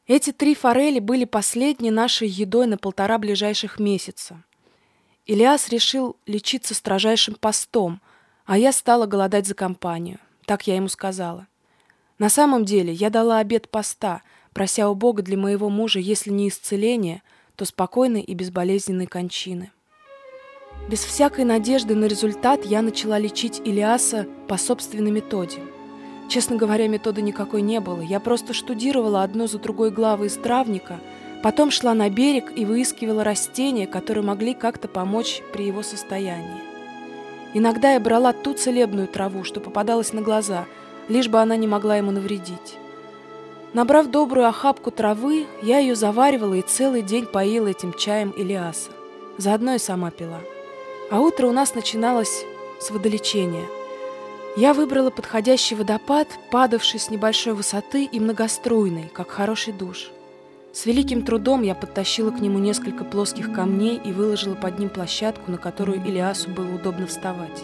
Эти 3 форели были последней нашей едой на 1,5 ближайших месяца. Илиас решил лечиться строжайшим постом, а я стала голодать за компанию. Так я ему сказала. На самом деле я дала обет поста, прося у Бога для моего мужа, если не исцеления, то спокойной и безболезненной кончины. Без всякой надежды на результат я начала лечить Илиаса по собственной методе. Честно говоря, методы никакой не было. Я просто штудировала одну за другой главы из травника, потом шла на берег и выискивала растения, которые могли как-то помочь при его состоянии. Иногда я брала ту целебную траву, что попадалась на глаза, лишь бы она не могла ему навредить. Набрав добрую охапку травы, я ее заваривала и целый день поила этим чаем Илиаса. Заодно и сама пила. А утро у нас начиналось с водолечения. Я выбрала подходящий водопад, падавший с небольшой высоты и многоструйный, как хороший душ. С великим трудом я подтащила к нему несколько плоских камней и выложила под ним площадку, на которую Илиасу было удобно вставать.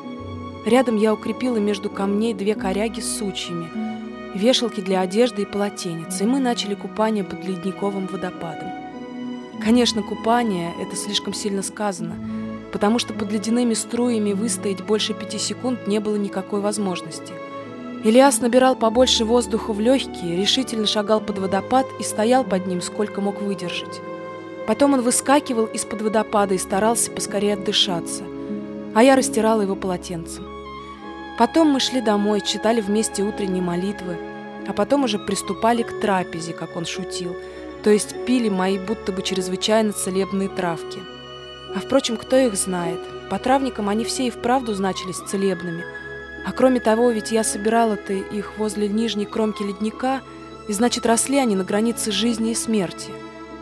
Рядом я укрепила между камней 2 коряги с сучьями, вешалки для одежды и полотенец, и мы начали купание под ледниковым водопадом. Конечно, купание — это слишком сильно сказано, потому что под ледяными струями выстоять больше 5 секунд не было никакой возможности. Илиас набирал побольше воздуха в легкие, решительно шагал под водопад и стоял под ним, сколько мог выдержать. Потом он выскакивал из-под водопада и старался поскорее отдышаться, а я растирала его полотенцем. Потом мы шли домой, читали вместе утренние молитвы, а потом уже приступали к трапезе, как он шутил, то есть пили мои будто бы чрезвычайно целебные травки. А впрочем, кто их знает? По травникам они все и вправду значились целебными. А кроме того, ведь я собирала-то их возле нижней кромки ледника, и значит, росли они на границе жизни и смерти.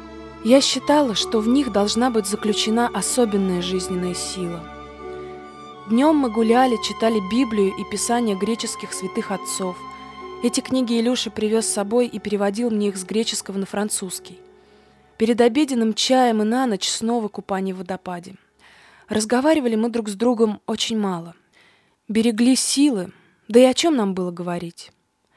Я считала, что в них должна быть заключена особенная жизненная сила. Днем мы гуляли, читали Библию и писания греческих святых отцов. Эти книги Илюша привез с собой и переводил мне их с греческого на французский. Перед обеденным чаем и на ночь снова купание в водопаде. Разговаривали мы друг с другом очень мало. Берегли силы, да и о чем нам было говорить?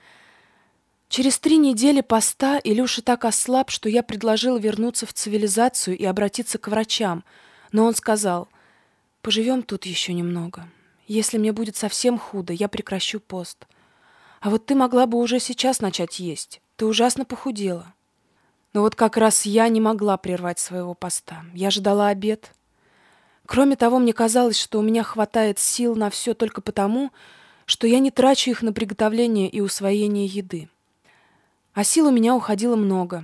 Через 3 недели поста Илюша так ослаб, что я предложила вернуться в цивилизацию и обратиться к врачам, но он сказал: «Поживем тут еще немного. Если мне будет совсем худо, я прекращу пост. А вот ты могла бы уже сейчас начать есть. Ты ужасно похудела». Но вот как раз я не могла прервать своего поста. Я ждала обед. Кроме того, мне казалось, что у меня хватает сил на все только потому, что я не трачу их на приготовление и усвоение еды. А сил у меня уходило много.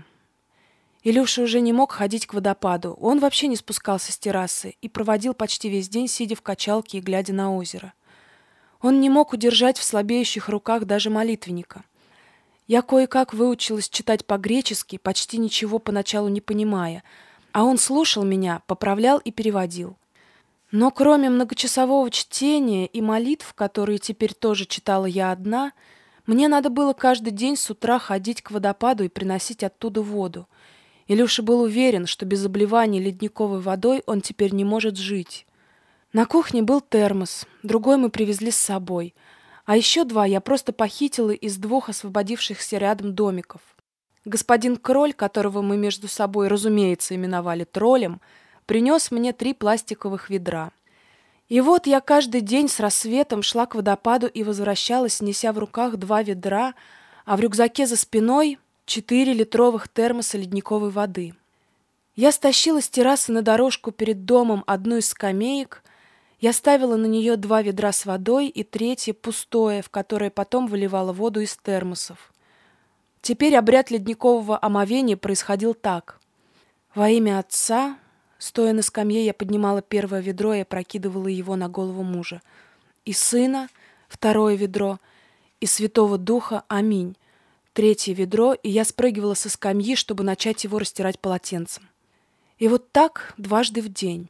Илюша уже не мог ходить к водопаду. Он вообще не спускался с террасы и проводил почти весь день, сидя в качалке и глядя на озеро. Он не мог удержать в слабеющих руках даже молитвенника. Я кое-как выучилась читать по-гречески, почти ничего поначалу не понимая, а он слушал меня, поправлял и переводил. Но кроме многочасового чтения и молитв, которые теперь тоже читала я одна, мне надо было каждый день с утра ходить к водопаду и приносить оттуда воду. Илюша был уверен, что без обливания ледниковой водой он теперь не может жить. На кухне был термос, другой мы привезли с собой, а еще 2 я просто похитила из 2 освободившихся рядом домиков. Господин Кроль, которого мы между собой, разумеется, именовали троллем, принес мне 3 пластиковых ведра. И вот я каждый день с рассветом шла к водопаду и возвращалась, неся в руках 2 ведра, а в рюкзаке за спиной 4 литровых термоса ледниковой воды. Я стащила с террасы на дорожку перед домом одну из скамеек. Я ставила на нее 2 ведра с водой и 3 пустое, в которое потом выливала воду из термосов. Теперь обряд ледникового омовения происходил так. Во имя Отца, стоя на скамье, я поднимала 1 ведро и опрокидывала его на голову мужа. И Сына, 2 ведро, и Святого Духа, аминь. 3 ведро, и я спрыгивала со скамьи, чтобы начать его растирать полотенцем. И вот так 2 в день.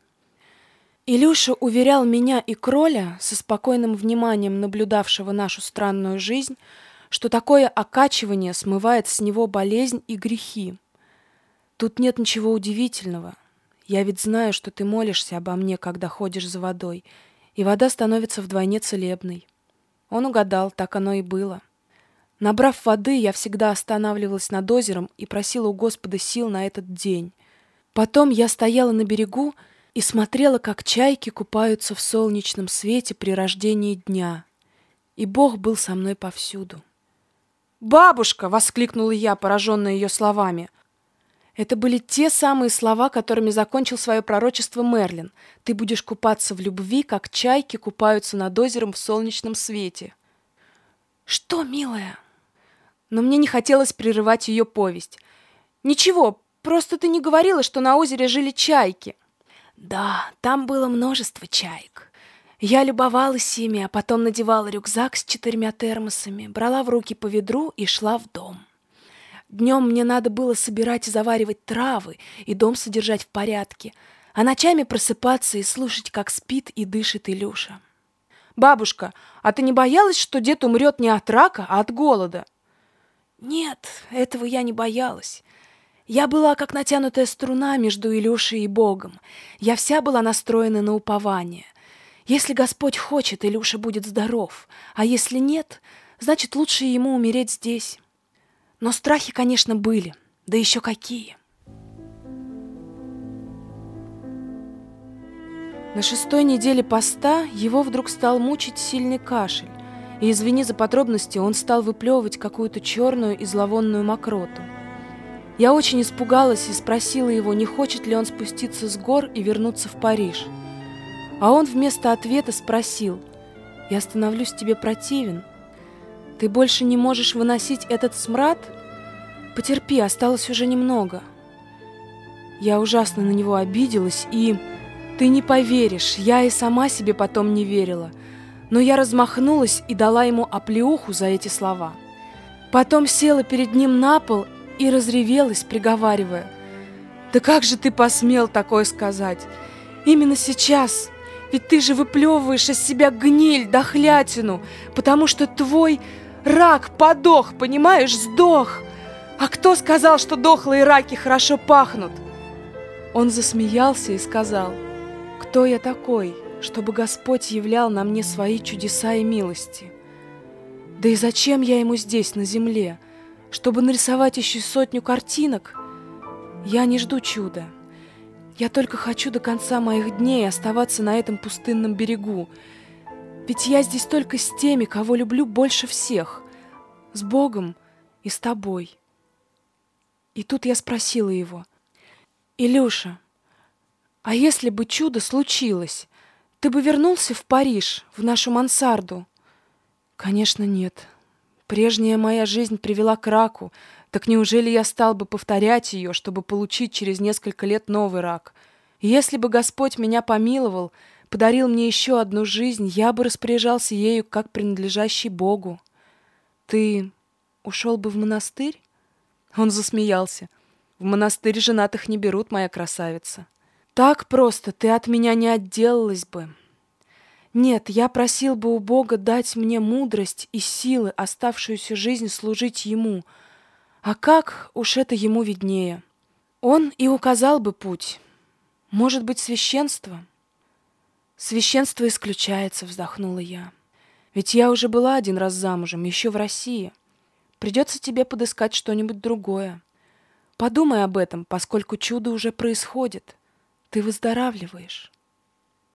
Илюша уверял меня и Кроля, со спокойным вниманием наблюдавшего нашу странную жизнь, что такое окачивание смывает с него болезнь и грехи. Тут нет ничего удивительного. Я ведь знаю, что ты молишься обо мне, когда ходишь за водой, и вода становится вдвойне целебной. Он угадал, так оно и было. Набрав воды, я всегда останавливалась над озером и просила у Господа сил на этот день. Потом я стояла на берегу и смотрела, как чайки купаются в солнечном свете при рождении дня. И Бог был со мной повсюду. «Бабушка!» — воскликнула я, пораженная ее словами. Это были те самые слова, которыми закончил свое пророчество Мерлин. «Ты будешь купаться в любви, как чайки купаются над озером в солнечном свете». «Что, милая?» Но мне не хотелось прерывать ее повесть. «Ничего, просто ты не говорила, что на озере жили чайки». «Да, там было множество чаек. Я любовалась ими, а потом надевала рюкзак с 4 термосами, брала в руки по ведру и шла в дом. Днем мне надо было собирать и заваривать травы, и дом содержать в порядке, а ночами просыпаться и слушать, как спит и дышит Илюша». «Бабушка, а ты не боялась, что дед умрет не от рака, а от голода?» «Нет, этого я не боялась. Я была как натянутая струна между Илюшей и Богом. Я вся была настроена на упование. Если Господь хочет, Илюша будет здоров, а если нет, значит, лучше ему умереть здесь. Но страхи, конечно, были, да еще какие». На 6-й неделе поста его вдруг стал мучить сильный кашель, и, извини за подробности, он стал выплевывать какую-то черную и зловонную мокроту. Я очень испугалась и спросила его, не хочет ли он спуститься с гор и вернуться в Париж. А он вместо ответа спросил: «Я становлюсь тебе противен? Ты больше не можешь выносить этот смрад? Потерпи, осталось уже немного». Я ужасно на него обиделась и... Ты не поверишь, я и сама себе потом не верила. Но я размахнулась и дала ему оплеуху за эти слова. Потом села перед ним на пол и разревелась, приговаривая: «Да как же ты посмел такое сказать? Именно сейчас, ведь ты же выплевываешь из себя гниль, дохлятину, потому что твой рак подох, понимаешь, сдох. А кто сказал, что дохлые раки хорошо пахнут?» Он засмеялся и сказал: «Кто я такой, чтобы Господь являл на мне свои чудеса и милости? Да и зачем я ему здесь, на земле? Чтобы нарисовать еще 100 картинок? Я не жду чуда. Я только хочу до конца моих дней оставаться на этом пустынном берегу. Ведь я здесь только с теми, кого люблю больше всех, с Богом и с тобой». И тут я спросила его: «Илюша, а если бы чудо случилось, ты бы вернулся в Париж, в нашу мансарду?» «Конечно, нет. Прежняя моя жизнь привела к раку. Так неужели я стал бы повторять ее, чтобы получить через несколько лет новый рак? Если бы Господь меня помиловал, подарил мне еще одну жизнь, я бы распоряжался ею, как принадлежащий Богу. Ты ушел бы в монастырь?» Он засмеялся. «В монастырь женатых не берут, моя красавица. Так просто ты от меня не отделалась бы. Нет, я просил бы у Бога дать мне мудрость и силы оставшуюся жизнь служить Ему. А как, уж это Ему виднее. Он и указал бы путь. Может быть, священство?» «Священство исключается», — вздохнула я. «Ведь я уже была 1 раз замужем, еще в России. Придется тебе подыскать что-нибудь другое. Подумай об этом, поскольку чудо уже происходит. Ты выздоравливаешь».